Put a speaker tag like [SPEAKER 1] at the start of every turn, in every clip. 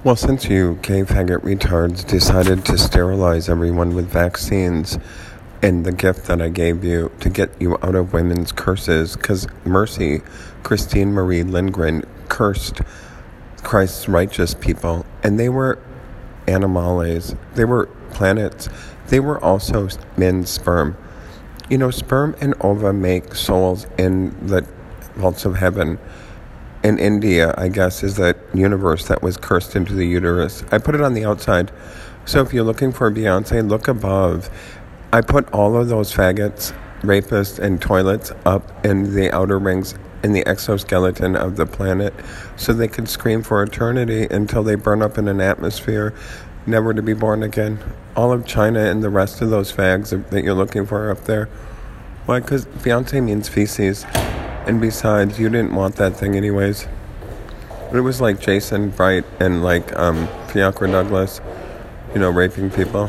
[SPEAKER 1] Well, since you gay faggot retards decided to sterilize everyone with vaccines, and the gift that I gave you to get you out of women's curses, because Mercy, Christine Marie Lindgren, cursed Christ's righteous people, and they were animales, they were planets, they were also men's sperm. You know, sperm and ova make souls in the vaults of heaven. In India, I guess, is that universe that was cursed into the uterus. I put it on the outside. So if you're looking for Beyonce, look above. I put all of those faggots, rapists, and toilets up in the outer rings, in the exoskeleton of the planet, so they could scream for eternity until they burn up in an atmosphere, never to be born again. All of China and the rest of those fags that you're looking for up there. Why? Because Beyonce means feces. And besides, you didn't want that thing anyways. It was like Jason Bright and like Fiacre Douglas, raping people.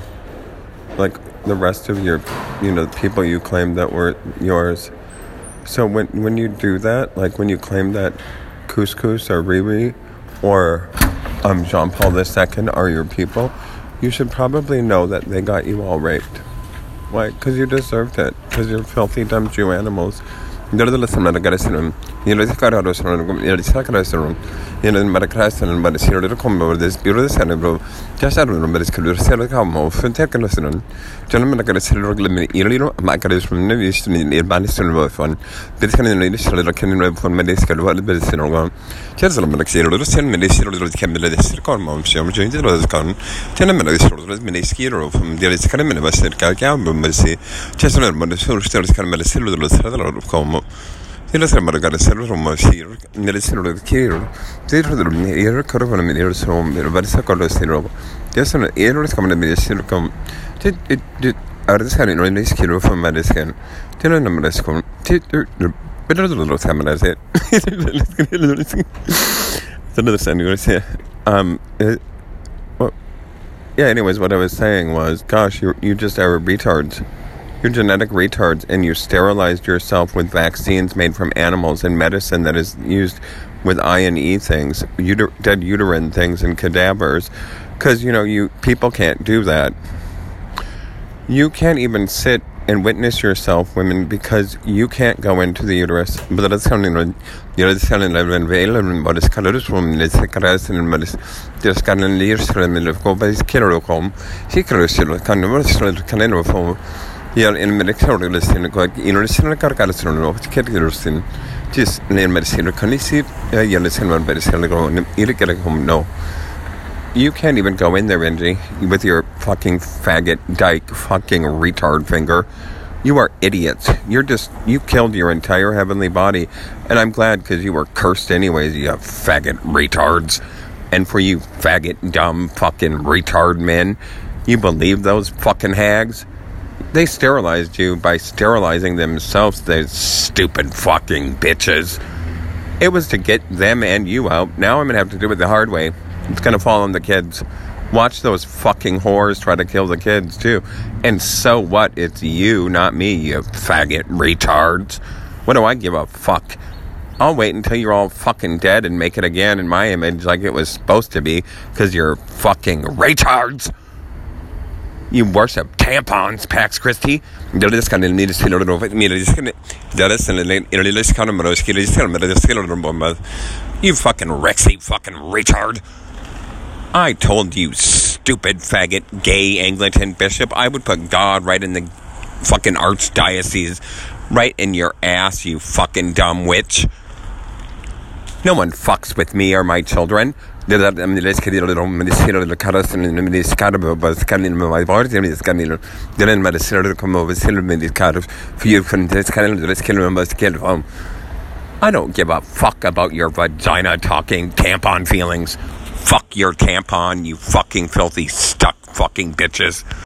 [SPEAKER 1] Like the rest of your, the people you claimed that were yours. So when you do that, like when you claim that Couscous or Riri or Jean-Paul II are your people, you should probably know that they got you all raped. Why? Because you deserved it. Because you're filthy, dumb Jew animals. Yo de la semana que hicieron y lo dice ahora y lo dice que hicieron y en el crashen en el cielo de como de espíritu de cerebro ya saben lo que lo cielo como frente que lo hicieron yo no me la que cielo y lo ma que es un nevis ni el ban es el phone pero que no le cielo que no le phone me dice que lo va a cielo go ya se lo me cielo lo cielo me dice lo que me le dice como yo yo entiendo lo con tiene me dice lo me dice que lo de ese que me va a ser que me dice ya se lo me dice lo que me le cielo lo cielo como y las hermanas se lo romashir ni le cielo lo quiero dentro de lo miro caro con el miro son pero parece con lo cielo ya son errores como me dice como ahora se no le quiero fue me dice tiene una me con pero lo sabes it anyways, what I was saying was, gosh, you just are retards. You're genetic retards, and you sterilized yourself with vaccines made from animals and medicine that is used with I and E things, dead uterine things and cadavers, because, people can't do that. You can't even sit and witness yourself, women, because you can't go into the uterus. But that's how yeah, in medical listing, international carcasson, just name medicine, can you see? Yeah, listen, one medicine, no. You can't even go in there, Benji, with your fucking faggot, dyke, fucking retard finger. You are idiots. You killed your entire heavenly body. And I'm glad, because you were cursed anyways, you faggot retards. And for you faggot, dumb, fucking retard men, you believe those fucking hags? They sterilized you by sterilizing themselves, those stupid fucking bitches. It was to get them and you out. Now I'm going to have to do it the hard way. It's going to fall on the kids. Watch those fucking whores try to kill the kids, too. And so what? It's you, not me, you faggot retards. What do I give a fuck? I'll wait until you're all fucking dead and make it again in my image like it was supposed to be, because you're fucking retards. You worship tampons, Pax Christi. You fucking Rexy fucking retard. I told you, stupid faggot, gay Anglican bishop, I would put God right in the fucking archdiocese, right in your ass, you fucking dumb witch. No one fucks with me or my children. For you couldn't I don't give a fuck about your vagina talking tampon feelings. Fuck your tampon, you fucking filthy stuck fucking bitches.